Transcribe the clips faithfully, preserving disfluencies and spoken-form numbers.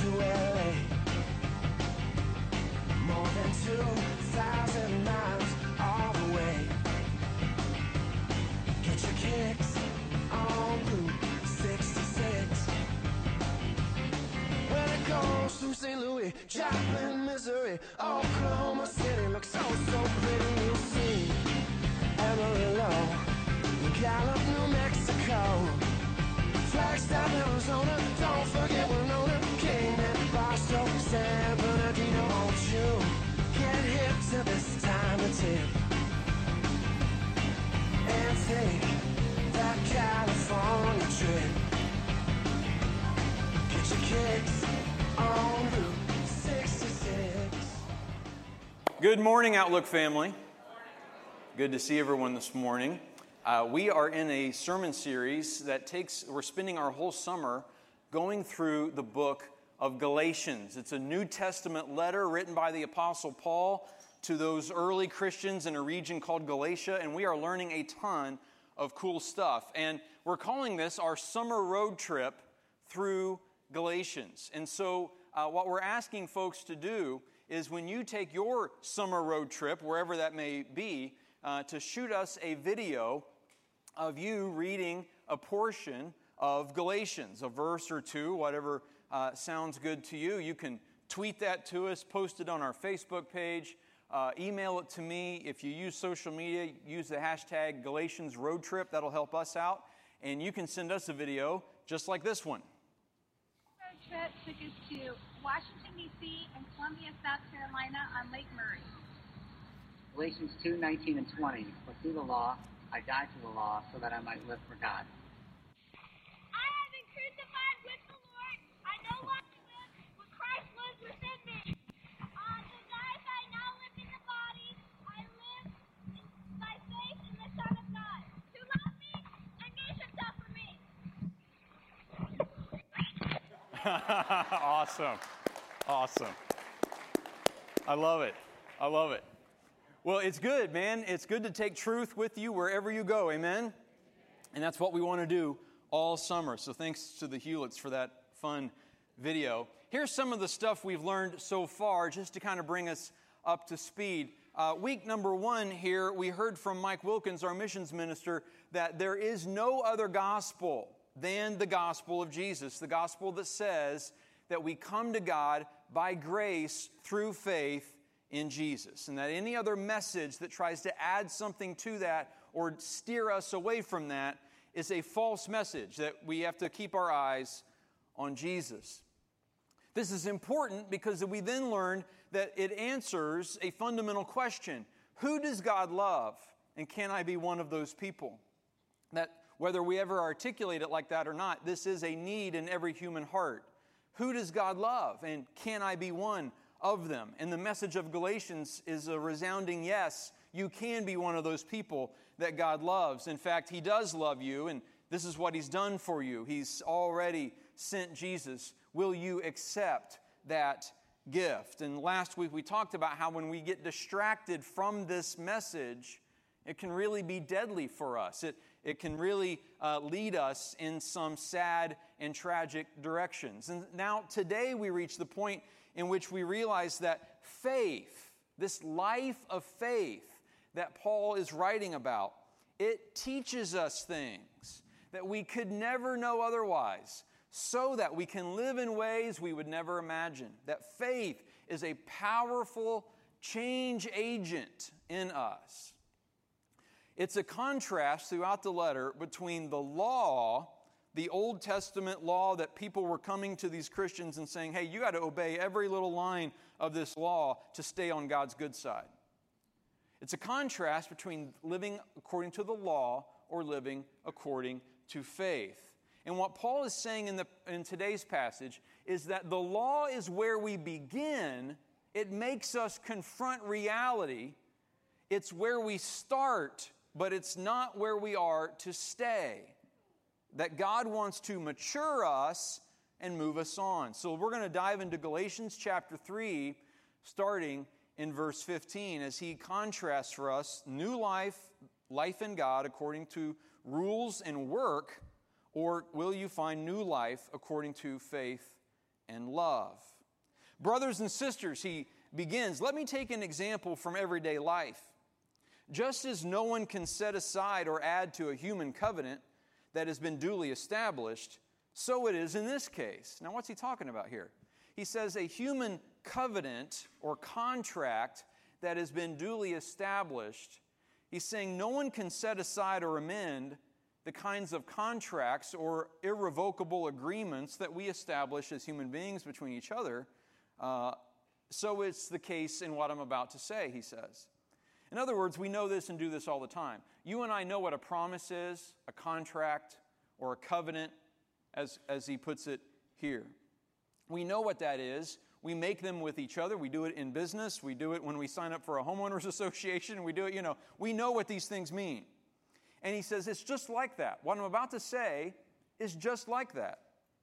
to L A. More than two thousand miles all the way. Get your kicks on Route sixty-six. When it goes through Saint Louis, Joplin, Missouri, Oklahoma City looks so, so pretty. You'll see Amarillo, Gallup, New Mexico, Flagstaff, Arizona, don't forget Winona, Kingman, Barstow, San Bernardino. Won't you get hip to this time of tip and take that California trip? Get your kicks on Route sixty-six. Good morning, Outlook family. Good to see everyone this morning. Uh, we are in a sermon series that takes, we're spending our whole summer going through the book of Galatians. It's a New Testament letter written by the Apostle Paul to those early Christians in a region called Galatia, and we are learning a ton of cool stuff. And we're calling this our summer road trip through Galatians. And so uh, what we're asking folks to do is when you take your summer road trip, wherever that may be, uh, to shoot us a video of you reading a portion of Galatians, a verse or two, whatever uh, sounds good to you. You can tweet that to us, post it on our Facebook page, uh, email it to me. If you use social media, use the hashtag Galatians Road Trip. That'll help us out. And you can send us a video just like this one. Road trip took us to Washington, D C and Columbia, South Carolina on Lake Murray. Galatians two, nineteen and twenty. For through the law, I died to the law so that I might live for God. I have been crucified with the Lord. I no longer live, but Christ lives within me. On the life I now live in the body, I live in, by faith in the Son of God, who loved me and gave himself for me. Awesome. Awesome. I love it. I love it. Well, it's good, man. It's good to take truth with you wherever you go. Amen? And that's what we want to do all summer. So thanks to the Hewletts for that fun video. Here's some of the stuff we've learned so far just to kind of bring us up to speed. Uh, week number one here, we heard from Mike Wilkins, our missions minister, that there is no other gospel than the gospel of Jesus, the gospel that says that we come to God by grace through faith in Jesus, and that any other message that tries to add something to that or steer us away from that is a false message, that we have to keep our eyes on Jesus. This is important because we then learn that it answers a fundamental question. Who does God love? And can I be one of those people? That whether we ever articulate it like that or not, this is a need in every human heart. Who does God love? And can I be one of them? And the message of Galatians is a resounding yes. You can be one of those people that God loves. In fact, He does love you, and this is what He's done for you. He's already sent Jesus. Will you accept that gift? And last week we talked about how when we get distracted from this message, it can really be deadly for us. It, it can really uh, lead us in some sad and tragic directions. And now today we reach the point in which we realize that faith, this life of faith that Paul is writing about, it teaches us things that we could never know otherwise, so that we can live in ways we would never imagine. That faith is a powerful change agent in us. It's a contrast throughout the letter between the law, the Old Testament law that people were coming to these Christians and saying, hey, you got to obey every little line of this law to stay on God's good side. It's a contrast between living according to the law or living according to faith. And what Paul is saying in, the, in today's passage is that the law is where we begin. It makes us confront reality. It's where we start, but it's not where we are to stay. That God wants to mature us and move us on. So we're going to dive into Galatians chapter three, starting in verse fifteen, as he contrasts for us new life, life in God according to rules and work, or will you find new life according to faith and love. Brothers and sisters, he begins, let me take an example from everyday life. Just as no one can set aside or add to a human covenant that has been duly established, so it is in this case. Now, what's he talking about here? He says a human covenant or contract that has been duly established. He's saying no one can set aside or amend the kinds of contracts or irrevocable agreements that we establish as human beings between each other. Uh, so it's the case in what I'm about to say, he says. In other words, we know this and do this all the time. You and I know what a promise is, a contract, or a covenant, as, as he puts it here. We know what that is. We make them with each other. We do it in business. We do it when we sign up for a homeowners association. We do it, you know, we know what these things mean. And he says it's just like that. What I'm about to say is just like that.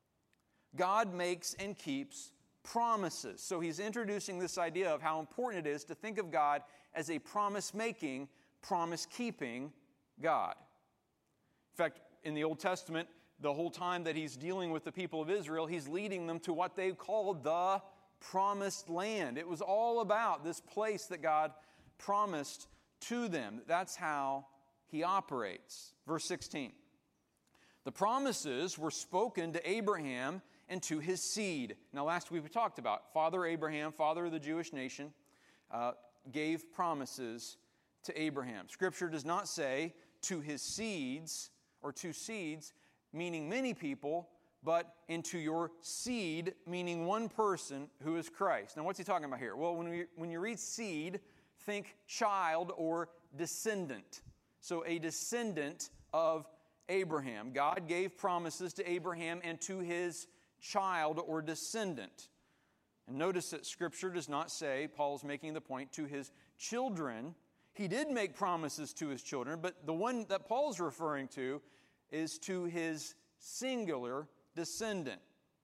God makes and keeps promises. So he's introducing this idea of how important it is to think of God as a promise-making, promise-keeping God. In fact, in the Old Testament, the whole time that he's dealing with the people of Israel, he's leading them to what they called the promised land. It was all about this place that God promised to them. That's how he operates. Verse sixteen. The promises were spoken to Abraham and to his seed. Now, last week we talked about Father Abraham, father of the Jewish nation, uh, gave promises to Abraham. Scripture does not say to his seeds or to seeds, meaning many people, but into your seed, meaning one person who is Christ. Now, what's he talking about here? Well, when, we, when you read seed, think child or descendant. So a descendant of Abraham. God gave promises to Abraham and to his child or descendant. And notice that Scripture does not say, Paul's making the point, to his children. He did make promises to his children, but the one that Paul's referring to is to his singular descendant.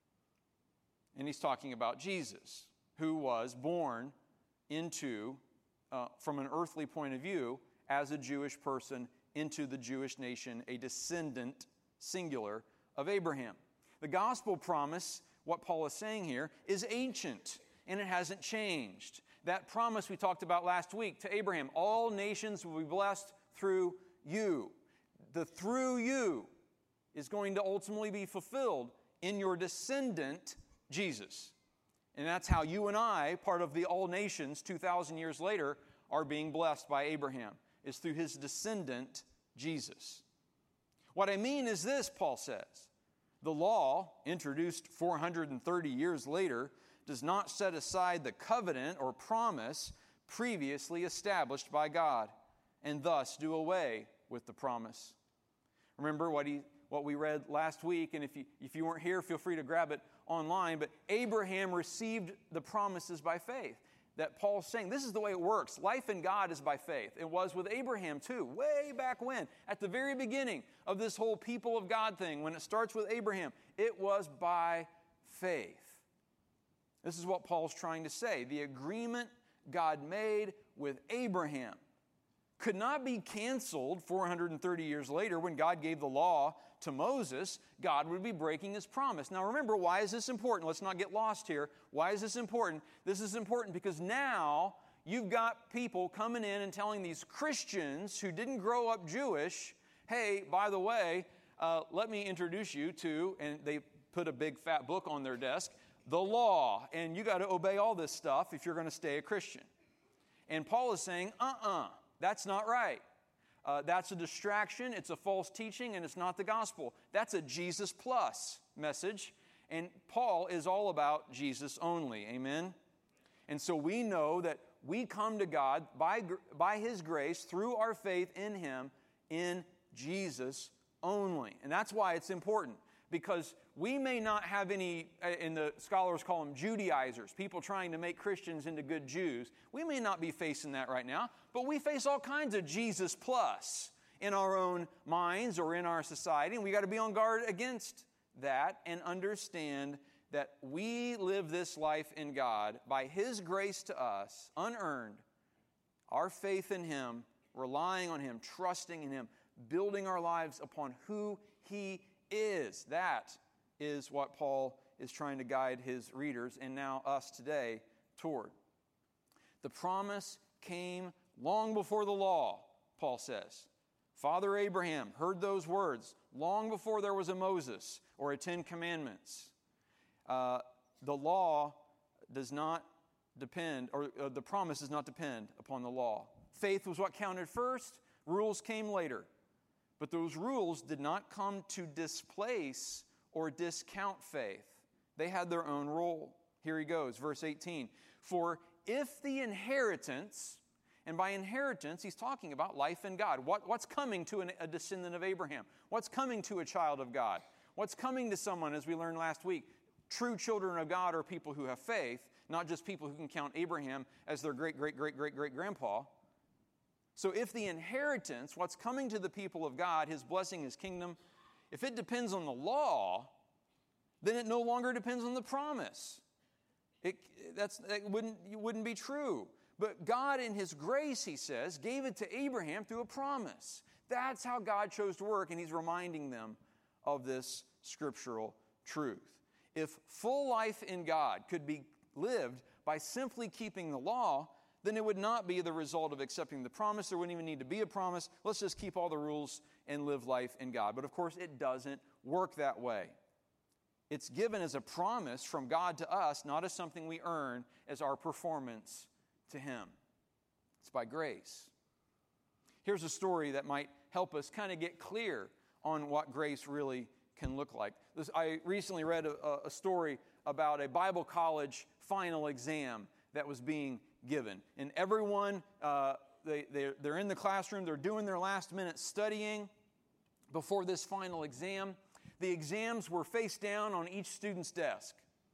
And he's talking about Jesus, who was born into, uh, from an earthly point of view, as a Jewish person into the Jewish nation, a descendant, singular, of Abraham. The gospel promise, what Paul is saying here, is ancient, and it hasn't changed. That promise we talked about last week to Abraham, all nations will be blessed through you. The through you is going to ultimately be fulfilled in your descendant, Jesus. And that's how you and I, part of the all nations two thousand years later, are being blessed by Abraham, is through his descendant, Jesus. What I mean is this, Paul says. The law, introduced four hundred thirty years later, does not set aside the covenant or promise previously established by God, and thus do away with the promise. Remember what he what we read last week, and if you, if you weren't here, feel free to grab it online, but Abraham received the promises by faith. That Paul's saying, this is the way it works. Life in God is by faith. It was with Abraham too, way back when. At the very beginning of this whole people of God thing, when it starts with Abraham, it was by faith. This is what Paul's trying to say. The agreement God made with Abraham could not be canceled four hundred thirty years later when God gave the law to Moses. God would be breaking his promise. Now remember, why is this important? Let's not get lost here. Why is this important? This is important because now you've got people coming in and telling these Christians who didn't grow up Jewish, hey, by the way, uh, let me introduce you to, and they put a big fat book on their desk, the law, and you got to obey all this stuff if you're going to stay a Christian. And Paul is saying, uh-uh. That's not right. Uh, that's a distraction, it's a false teaching, and it's not the gospel. That's a Jesus plus message, and Paul is all about Jesus only. Amen? And so we know that we come to God by, by His grace, through our faith in Him, in Jesus only. And that's why it's important, because we may not have any, and the scholars call them Judaizers, people trying to make Christians into good Jews. We may not be facing that right now, but we face all kinds of Jesus plus in our own minds or in our society, and we got to be on guard against that and understand that we live this life in God by His grace to us, unearned, our faith in Him, relying on Him, trusting in Him, building our lives upon who He is. That is what Paul is trying to guide his readers, and now us today, toward. The promise came long before the law, Paul says. Father Abraham heard those words long before there was a Moses or a Ten Commandments. Uh, the law does not depend, or uh, the promise does not depend upon the law. Faith was what counted first. Rules came later. But those rules did not come to displace or discount faith. They had their own role. Here he goes, verse eighteen. For if the inheritance, and by inheritance, he's talking about life in God. What, what's coming to an, a descendant of Abraham? What's coming to a child of God? What's coming to someone, as we learned last week? True children of God are people who have faith, not just people who can count Abraham as their great, great, great, great, great grandpa. So if the inheritance, what's coming to the people of God, his blessing, his kingdom, if it depends on the law, then it no longer depends on the promise. It, that's, that wouldn't, it wouldn't be true. But God in his grace, he says, gave it to Abraham through a promise. That's how God chose to work, and he's reminding them of this scriptural truth. If full life in God could be lived by simply keeping the law, then it would not be the result of accepting the promise. There wouldn't even need to be a promise. Let's just keep all the rules and live life in God. But of course, it doesn't work that way. It's given as a promise from God to us, not as something we earn as our performance to him. It's by grace. Here's a story that might help us kind of get clear on what grace really can look like. This, I recently read a, a story about a Bible college final exam that was being given. And everyone, uh, they, they're, they're in the classroom, they're doing their last minute studying before this final exam. The exams were face down on each student's desk.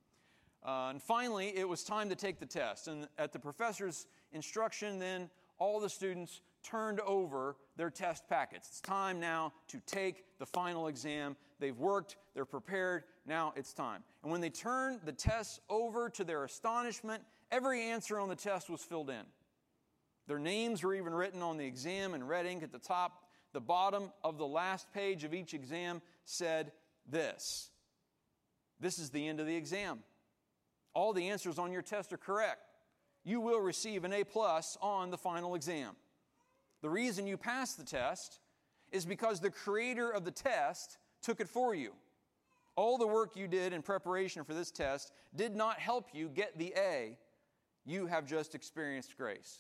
Uh, and finally, it was time to take the test. And at the professor's instruction, then all the students turned over their test packets. It's time now to take the final exam. They've worked, they're prepared, now it's time. And when they turned the tests over, to their astonishment, every answer on the test was filled in. Their names were even written on the exam in red ink at the top. The bottom of the last page of each exam said this. This is the end of the exam. All the answers on your test are correct. You will receive an A plus on the final exam. The reason you passed the test is because the creator of the test took it for you. All the work you did in preparation for this test did not help you get the A. You have just experienced grace.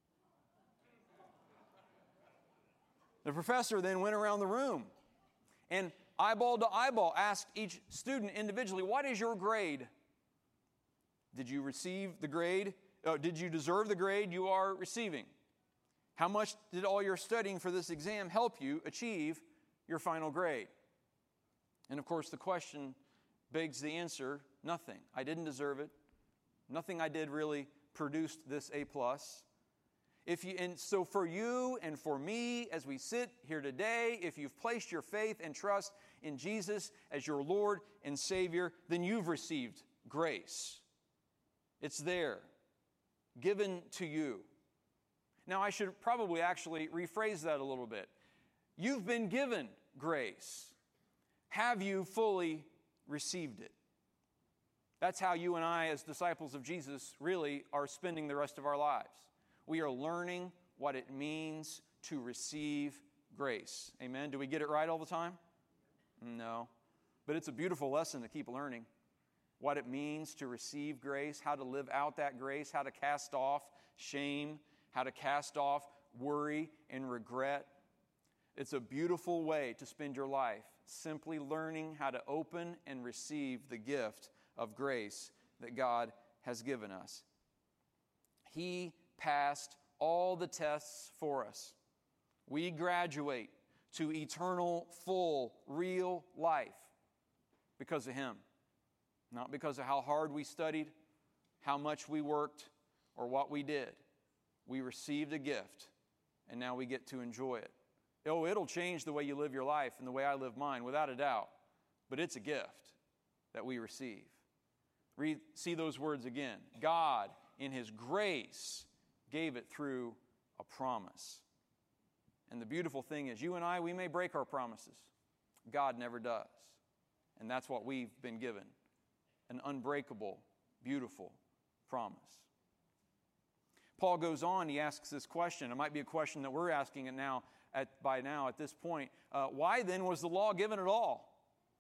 The professor then went around the room and eyeball to eyeball asked each student individually, what is your grade? Did you receive the grade? Uh, did you deserve the grade you are receiving? How much did all your studying for this exam help you achieve your final grade? And of course, the question begs the answer, nothing. I didn't deserve it. Nothing I did really produced this A plus. If you, and so for you and for me, as we sit here today, if you've placed your faith and trust in Jesus as your Lord and Savior, then you've received grace. It's there, given to you. Now, I should probably actually rephrase that a little bit. You've been given grace. Have you fully received it? That's how you and I, as disciples of Jesus, really are spending the rest of our lives. We are learning what it means to receive grace. Amen? Do we get it right all the time? No. But it's a beautiful lesson to keep learning. What it means to receive grace, how to live out that grace, how to cast off shame, how to cast off worry and regret. It's a beautiful way to spend your life, simply learning how to open and receive the gift of grace that God has given us. He passed all the tests for us. We graduate to eternal, full, real life because of Him. Not because of how hard we studied, how much we worked, or what we did. We received a gift, and now we get to enjoy it. Oh, it'll change the way you live your life and the way I live mine, without a doubt. But it's a gift that we receive. Read, see those words again. God, in His grace, gave it through a promise. And the beautiful thing is, you and I, we may break our promises. God never does. And that's what we've been given. an unbreakable, beautiful promise. Paul goes on, he asks this question. It might be a question that we're asking it now at, by now at this point. Uh, why then was the law given at all?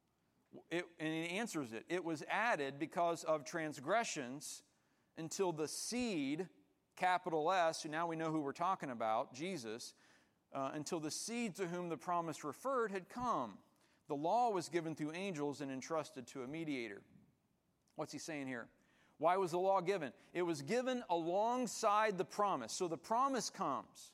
It, and he answers it. It was added because of transgressions until the seed, capital S, so now we know who we're talking about, Jesus, uh, until the seed to whom the promise referred had come. The law was given through angels and entrusted to a mediator. What's he saying here? Why was the law given? It was given alongside the promise. So the promise comes.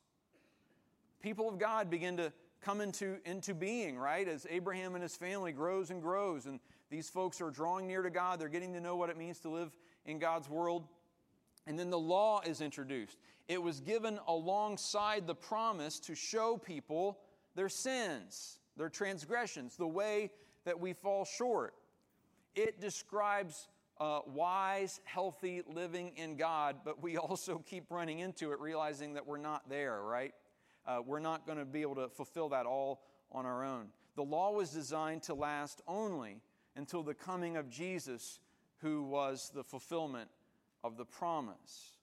People of God begin to come into, into being, right? As Abraham and his family grows and grows, and these folks are drawing near to God. They're getting to know what it means to live in God's world. And then the law is introduced. It was given alongside the promise to show people their sins, their transgressions, the way that we fall short. It describes uh, wise, healthy living in God, but we also keep running into it, realizing that we're not there, right? Uh, we're not going to be able to fulfill that all on our own. The law was designed to last only until the coming of Jesus, who was the fulfillment of the promise.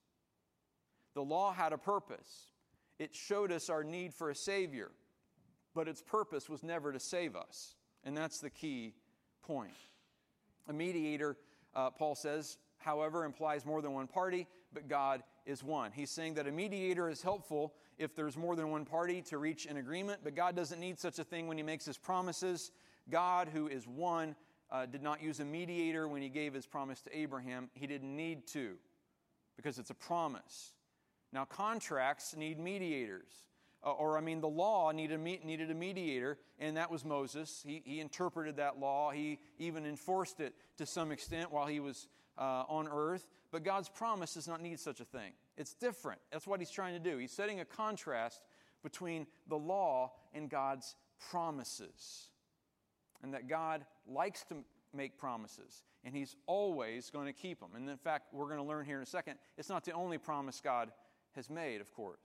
The law had a purpose. It showed us our need for a Savior, but its purpose was never to save us. And that's the key point. A mediator, uh, Paul says, however, implies more than one party, but God is one. He's saying that a mediator is helpful if there's more than one party to reach an agreement, but God doesn't need such a thing when He makes His promises. God, who is one, uh, did not use a mediator when He gave His promise to Abraham. He didn't need to, because it's a promise. Now, contracts need mediators. Uh, or, I mean, the law needed a, needed a mediator, and that was Moses. He, he interpreted that law. He even enforced it to some extent while he was uh, on earth. But God's promise does not need such a thing. It's different. That's what He's trying to do. He's setting a contrast between the law and God's promises. And that God likes to make promises, and He's always going to keep them. And in fact, we're going to learn here in a second, it's not the only promise God has made, of course.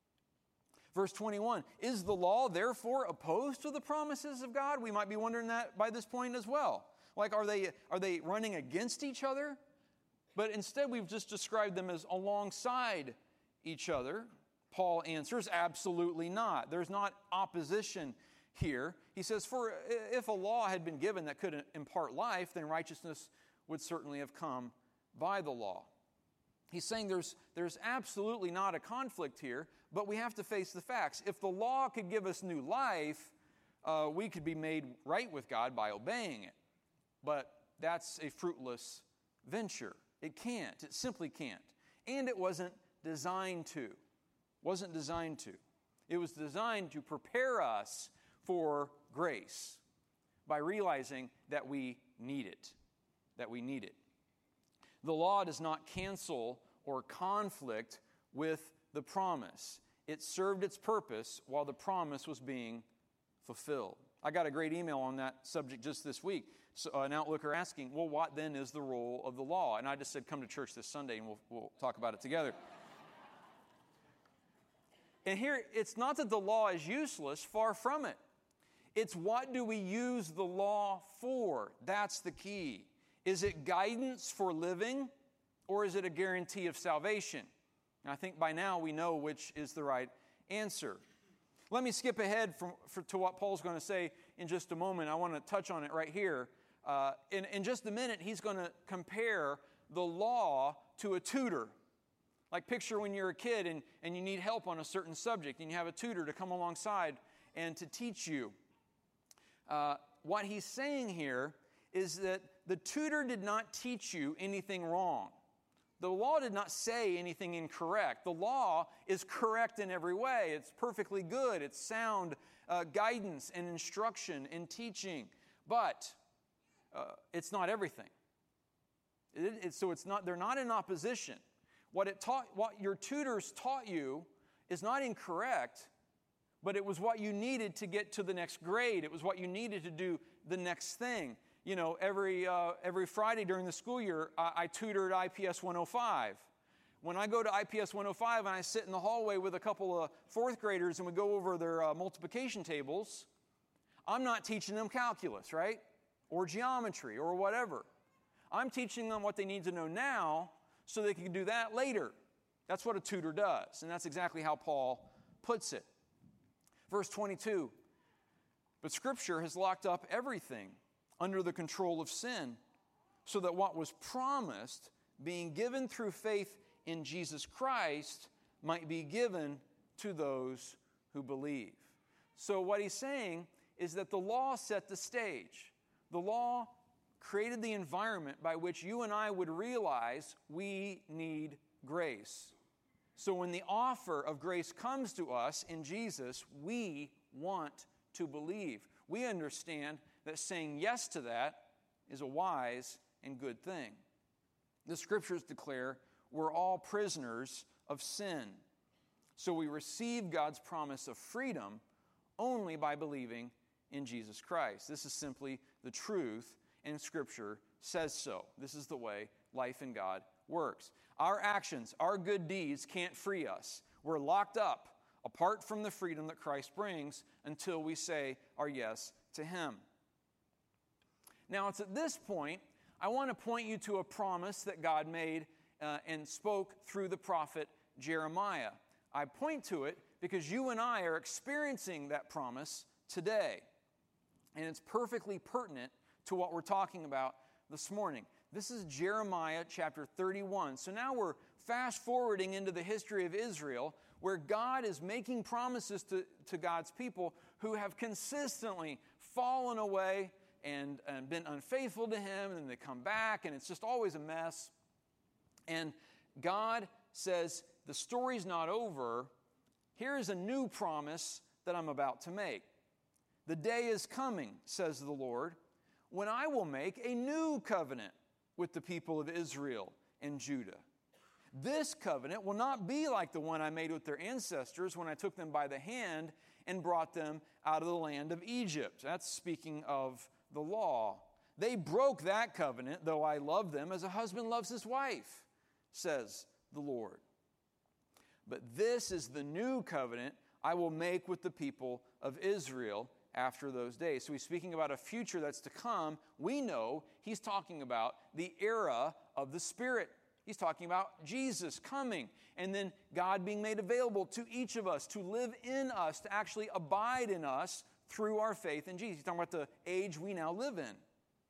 Verse twenty-one, is the law therefore opposed to the promises of God? We might be wondering that by this point as well. Like, are they, are they running against each other? But instead, we've just described them as alongside each other. Paul answers, absolutely not. There's not opposition here. He says, for if a law had been given that could impart life, then righteousness would certainly have come by the law. He's saying there's, there's absolutely not a conflict here, but we have to face the facts. If the law could give us new life, uh, we could be made right with God by obeying it. But that's a fruitless venture. It can't. It simply can't. And it wasn't designed to. Wasn't designed to. It was designed to prepare us for grace by realizing that we need it. That we need it. The law does not cancel or conflict with the promise. It served its purpose while the promise was being fulfilled. I got a great email on that subject just this week. So, uh, an outlooker asking, well, what then is the role of the law? And I just said, come to church this Sunday and we'll, we'll talk about it together. And here, it's not that the law is useless, far from it. It's what do we use the law for? That's the key. Is it guidance for living, or is it a guarantee of salvation? And I think by now we know which is the right answer. Let me skip ahead from, for, to what Paul's going to say in just a moment. I want to touch on it right here. Uh, in, in just a minute, he's going to compare the law to a tutor. Like picture when you're a kid and, and you need help on a certain subject, and you have a tutor to come alongside and to teach you. Uh, what he's saying here is that the tutor did not teach you anything wrong. The law did not say anything incorrect. The law is correct in every way. It's perfectly good. It's sound uh, guidance and instruction and teaching. But uh, it's not everything. It, it, so it's not. They're not in opposition. What it taught, what your tutors taught you, is not incorrect, but it was what you needed to get to the next grade. It was what you needed to do the next thing. You know, every uh, every Friday during the school year, I, I tutored I P S one oh five. When I go to I P S one oh five and I sit in the hallway with a couple of fourth graders and we go over their uh, multiplication tables, I'm not teaching them calculus, right? Or geometry or whatever. I'm teaching them what they need to know now so they can do that later. That's what a tutor does, and that's exactly how Paul puts it. Verse twenty-two, but Scripture has locked up everything under the control of sin, so that what was promised, being given through faith in Jesus Christ, might be given to those who believe. So what he's saying is that the law set the stage. The law created the environment by which you and I would realize we need grace. So when the offer of grace comes to us in Jesus, we want to believe. We understand that saying yes to that is a wise and good thing. The Scriptures declare we're all prisoners of sin. So we receive God's promise of freedom only by believing in Jesus Christ. This is simply the truth, and Scripture says so. This is the way life in God works. Our actions, our good deeds can't free us. We're locked up apart from the freedom that Christ brings until we say our yes to Him. Now, it's at this point I want to point you to a promise that God made uh, and spoke through the prophet Jeremiah. I point to it because you and I are experiencing that promise today. And it's perfectly pertinent to what we're talking about this morning. This is Jeremiah chapter thirty-one. So now we're fast forwarding into the history of Israel, where God is making promises to, to God's people who have consistently fallen away and, and been unfaithful to Him, and they come back, and it's just always a mess. And God says, the story's not over. Here's a new promise that I'm about to make. The day is coming, says the Lord, when I will make a new covenant with the people of Israel and Judah. This covenant will not be like the one I made with their ancestors when I took them by the hand and brought them out of the land of Egypt. That's speaking of the law. They broke that covenant, though I love them as a husband loves his wife, says the Lord. But this is the new covenant I will make with the people of Israel after those days. So he's speaking about a future that's to come. We know he's talking about the era of the Spirit. He's talking about Jesus coming and then God being made available to each of us, to live in us, to actually abide in us through our faith in Jesus. He's talking about the age we now live in.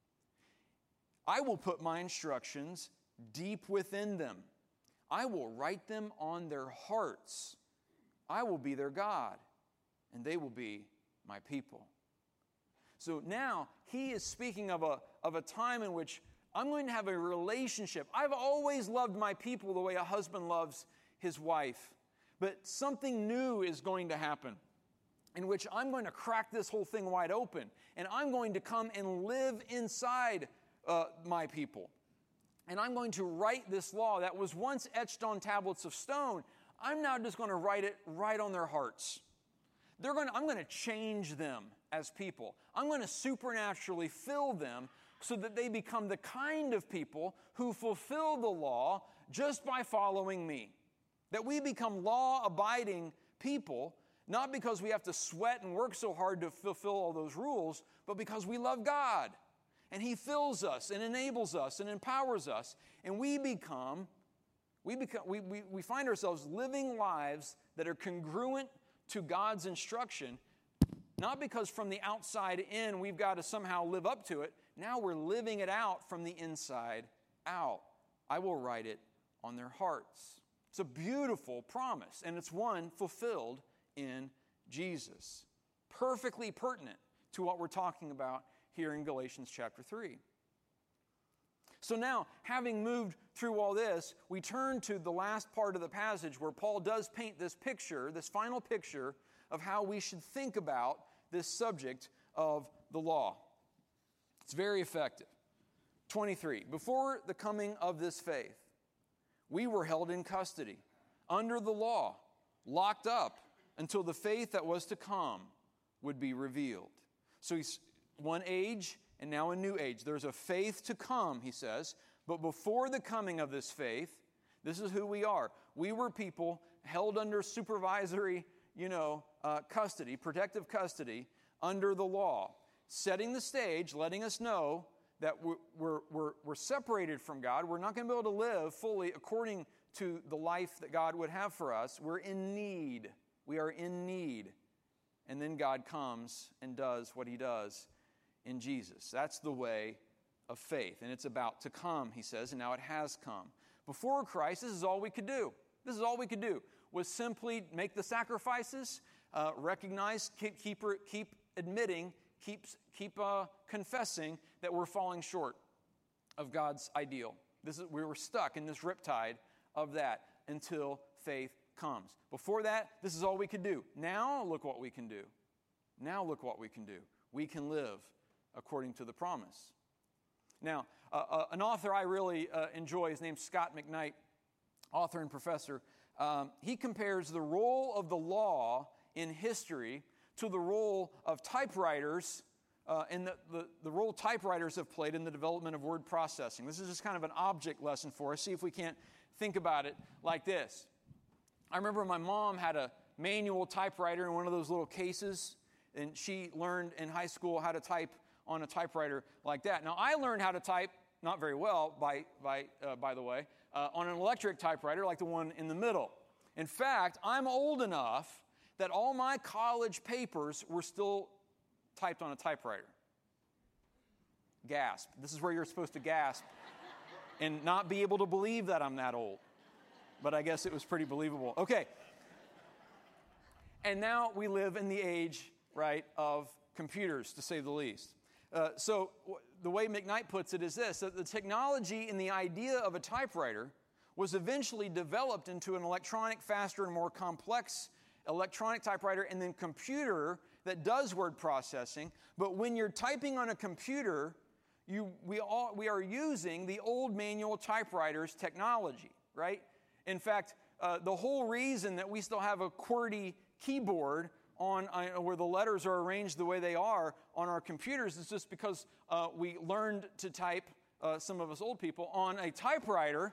I will put my instructions deep within them. I will write them on their hearts. I will be their God, and they will be my people. So now he is speaking of a, of a time in which I'm going to have a relationship. I've always loved my people the way a husband loves his wife. But something new is going to happen in which I'm going to crack this whole thing wide open. And I'm going to come and live inside uh, my people. And I'm going to write this law that was once etched on tablets of stone. I'm now just going to write it right on their hearts. They're going to, I'm going to change them as people. I'm going to supernaturally fill them so that they become the kind of people who fulfill the law just by following me. That we become law-abiding people, not because we have to sweat and work so hard to fulfill all those rules, but because we love God. And He fills us and enables us and empowers us. And we become, we become, we, we, we find ourselves living lives that are congruent to God's instruction, not because from the outside in we've got to somehow live up to it. Now we're living it out from the inside out. I will write it on their hearts. It's a beautiful promise, and it's one fulfilled in Jesus. Perfectly pertinent to what we're talking about here in Galatians chapter three. So now, having moved through all this, we turn to the last part of the passage where Paul does paint this picture, this final picture of how we should think about this subject of the law. It's very effective. twenty-three, before the coming of this faith, we were held in custody, under the law, locked up, until the faith that was to come would be revealed. So he's one age and now a new age. There's a faith to come, he says, but before the coming of this faith, this is who we are. We were people held under supervisory, you know, uh, custody, protective custody, under the law, setting the stage, letting us know that we're, we're, we're, we're separated from God. We're not going to be able to live fully according to the life that God would have for us. We're in need. We are in need. And then God comes and does what he does in Jesus. That's the way of faith. And it's about to come, he says, and now it has come. Before Christ, this is all we could do. This is all we could do, was simply make the sacrifices, uh, recognize, keep, keep, keep admitting, keep, keep uh, confessing that we're falling short of God's ideal. This is, we were stuck in this riptide of that until faith comes. Before that, this is all we could do. Now, look what we can do. Now, look what we can do. We can live according to the promise. Now, uh, uh, an author I really uh, enjoy, his name's Scott McKnight, author and professor. Um, he compares the role of the law in history to the role of typewriters uh, and the, the, the role typewriters have played in the development of word processing. This is just kind of an object lesson for us. See if we can't think about it like this. I remember my mom had a manual typewriter in one of those little cases, and she learned in high school how to type on a typewriter like that. Now, I learned how to type, not very well, by, by, uh, by the way, uh, on an electric typewriter like the one in the middle. In fact, I'm old enough that all my college papers were still typed on a typewriter. Gasp. This is where you're supposed to gasp and not be able to believe that I'm that old. But I guess it was pretty believable. Okay. And now we live in the age, right, of computers, to say the least. Uh, so w- the way McKnight puts it is this, that the technology and the idea of a typewriter was eventually developed into an electronic, faster, and more complex electronic typewriter and then computer that does word processing. But when you're typing on a computer, you, we, all, we are using the old manual typewriter's technology, right? In fact, uh, the whole reason that we still have a QWERTY keyboard on uh, where the letters are arranged the way they are on our computers is just because uh, we learned to type, uh, some of us old people, on a typewriter.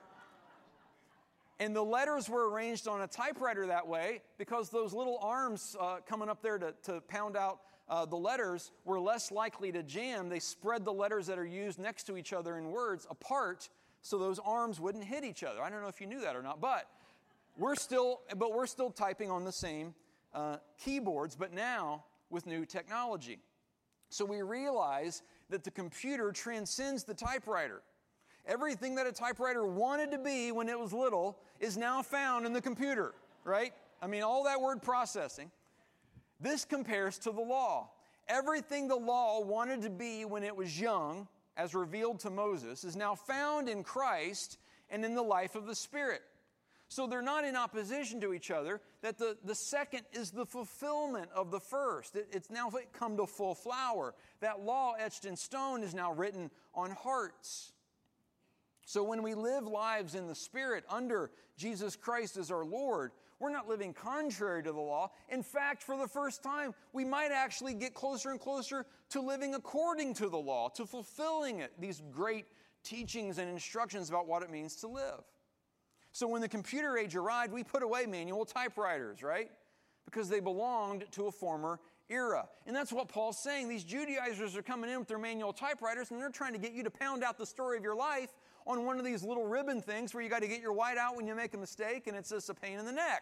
And the letters were arranged on a typewriter that way because those little arms uh, coming up there to, to pound out uh, the letters were less likely to jam. They spread the letters that are used next to each other in words apart so those arms wouldn't hit each other. I don't know if you knew that or not, but we're still, but we're still typing on the same uh, keyboards, but now with new technology. So we realize that the computer transcends the typewriter. Everything that a typewriter wanted to be when it was little is now found in the computer, right? I mean, all that word processing. This compares to the law. Everything the law wanted to be when it was young, as revealed to Moses, is now found in Christ and in the life of the Spirit. So they're not in opposition to each other, that the, the second is the fulfillment of the first. It, it's now come to full flower. That law etched in stone is now written on hearts. So when we live lives in the Spirit under Jesus Christ as our Lord, we're not living contrary to the law. In fact, for the first time, we might actually get closer and closer to living according to the law, to fulfilling it, these great teachings and instructions about what it means to live. So when the computer age arrived, we put away manual typewriters, right? Because they belonged to a former era. And that's what Paul's saying. These Judaizers are coming in with their manual typewriters, and they're trying to get you to pound out the story of your life on one of these little ribbon things where you got to get your white out when you make a mistake, and it's just a pain in the neck.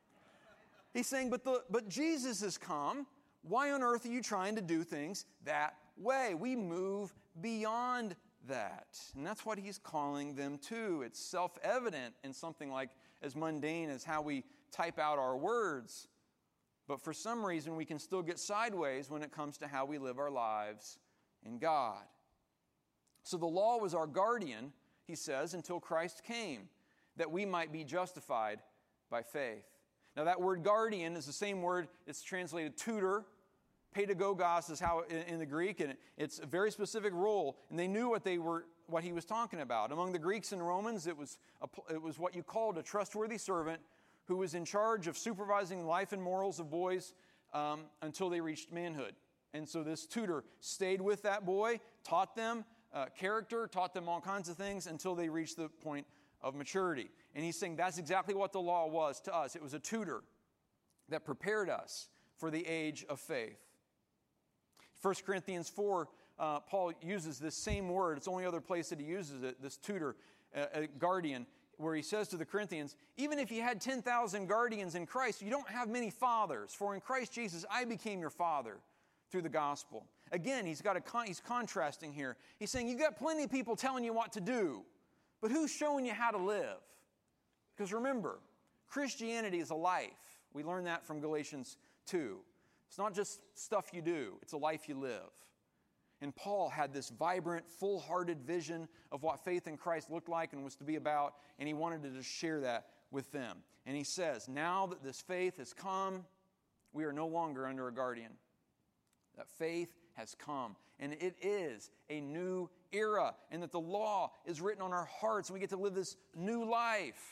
He's saying, but, the, but Jesus has come. Why on earth are you trying to do things that way? We move beyond that. And that's what he's calling them to. It's self-evident in something like as mundane as how we type out our words. But for some reason, we can still get sideways when it comes to how we live our lives in God. So the law was our guardian, he says, until Christ came, that we might be justified by faith. Now that word guardian is the same word, it's translated tutor. Pedagogos is how in the Greek, and it's a very specific role. And they knew what they were, what he was talking about. Among the Greeks and Romans, it was a, it was what you called a trustworthy servant who was in charge of supervising the life and morals of boys um, until they reached manhood. And so this tutor stayed with that boy, taught them uh, character, taught them all kinds of things until they reached the point of maturity. And he's saying that's exactly what the law was to us. It was a tutor that prepared us for the age of faith. First Corinthians four, uh, Paul uses this same word. It's the only other place that he uses it, this tutor, uh, a guardian, where he says to the Corinthians, even if you had ten thousand guardians in Christ, you don't have many fathers. For in Christ Jesus, I became your father through the gospel. Again, he's got a con- he's contrasting here. He's saying, you got plenty of people telling you what to do, but who's showing you how to live? Because remember, Christianity is a life. We learn that from Galatians two. It's not just stuff you do, it's a life you live. And Paul had this vibrant, full-hearted vision of what faith in Christ looked like and was to be about, and he wanted to just share that with them. And he says, now that this faith has come, we are no longer under a guardian. That faith has come, and it is a new era, and that the law is written on our hearts, and we get to live this new life.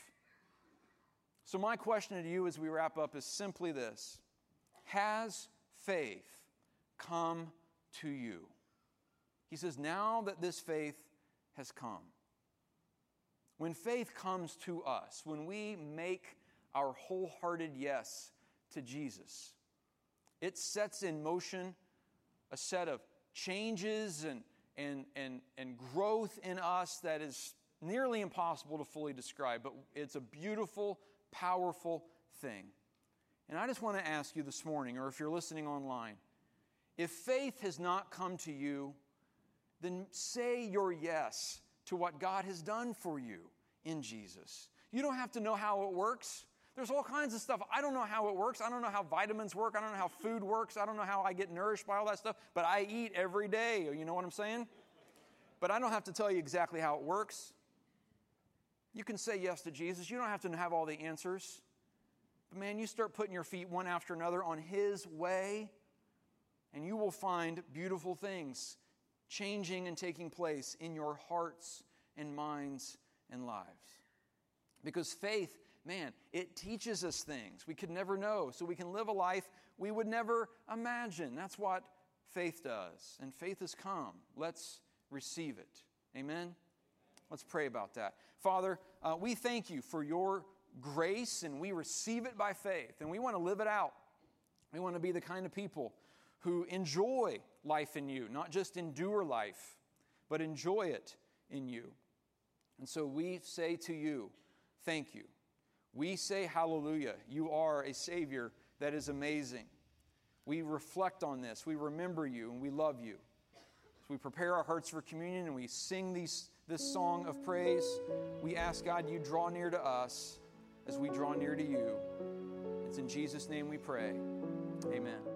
So my question to you as we wrap up is simply this. Has faith come to you? He says, now that this faith has come. When faith comes to us, when we make our wholehearted yes to Jesus, it sets in motion a set of changes and, and, and, and growth in us that is nearly impossible to fully describe, but it's a beautiful, powerful thing. And I just want to ask you this morning, or if you're listening online, if faith has not come to you, then say your yes to what God has done for you in Jesus. You don't have to know how it works. There's all kinds of stuff. I don't know how it works. I don't know how vitamins work. I don't know how food works. I don't know how I get nourished by all that stuff. But I eat every day. You know what I'm saying? But I don't have to tell you exactly how it works. You can say yes to Jesus. You don't have to have all the answers. But man, you start putting your feet one after another on His way, and you will find beautiful things changing and taking place in your hearts and minds and lives. Because faith, man, it teaches us things we could never know, so we can live a life we would never imagine. That's what faith does. And faith has come. Let's receive it. Amen? Let's pray about that. Father, uh, we thank you for your grace, and we receive it by faith, and we want to live it out. We want to be the kind of people who enjoy life in you, not just endure life, but enjoy it in you. And so we say to you, thank you. We say hallelujah. You are a Savior that is amazing. We reflect on this. We remember you, and we love you. As we prepare our hearts for communion and we sing these, this song of praise, we ask God you draw near to us as we draw near to you. It's in Jesus' name we pray. Amen.